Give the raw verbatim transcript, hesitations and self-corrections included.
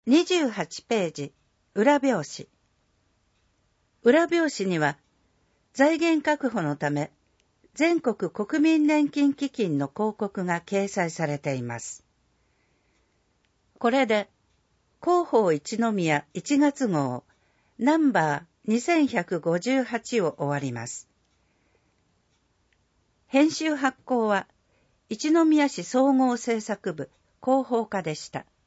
にじゅうはちページ、裏表紙。裏表紙には、財源確保のため、全国国民年金基金の広告が掲載されています。これで、広報一宮いちがつ号、ナンバーにせんひゃくごじゅうはちを終わります。編集発行は、一宮市総合制作部広報課でした。